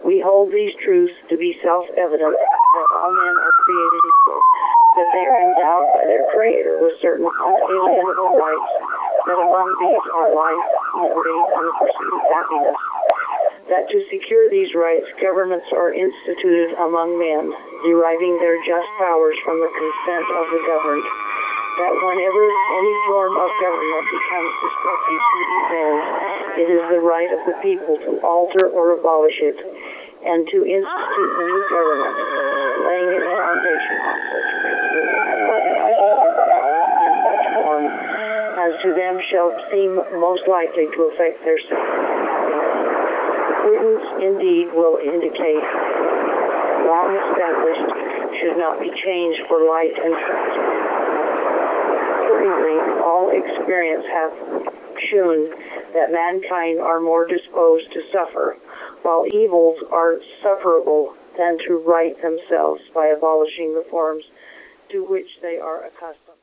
We hold these truths to be self-evident, that all men are created equal, that they are endowed by their Creator with certain unalienable rights, that among these are life, liberty, and the pursuit of happiness, that to secure these rights, governments are instituted among men, deriving their just powers from the consent of the governed, that whenever any form of government becomes destructive to these ends, it is the right of the people to alter or abolish it, and to institute a new government, laying its foundation on such form as to them shall seem most likely to affect their prudence indeed will indicate long established should not be changed for light and trust. Accordingly, all experience hath shown that mankind are more disposed to suffer, while evils are sufferable, than to right themselves by abolishing the forms to which they are accustomed.